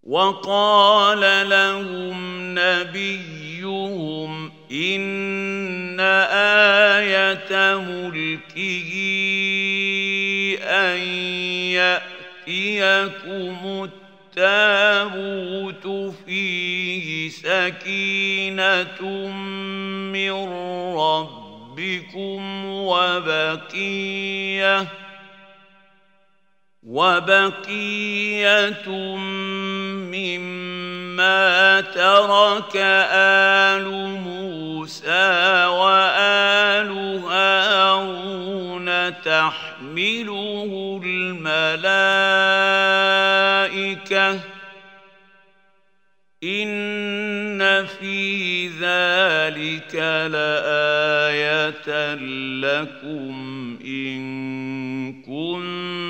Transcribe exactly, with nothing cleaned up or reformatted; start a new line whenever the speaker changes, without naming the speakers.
وقال لهم نبيهم إن آية ملكه أن يأتيكم التابوت فيه سكينة من ربكم وبقية وبقية مما ترك آل موسى وآل هارون تحمله الملائكة إن في ذلك لآية لكم إن كنتم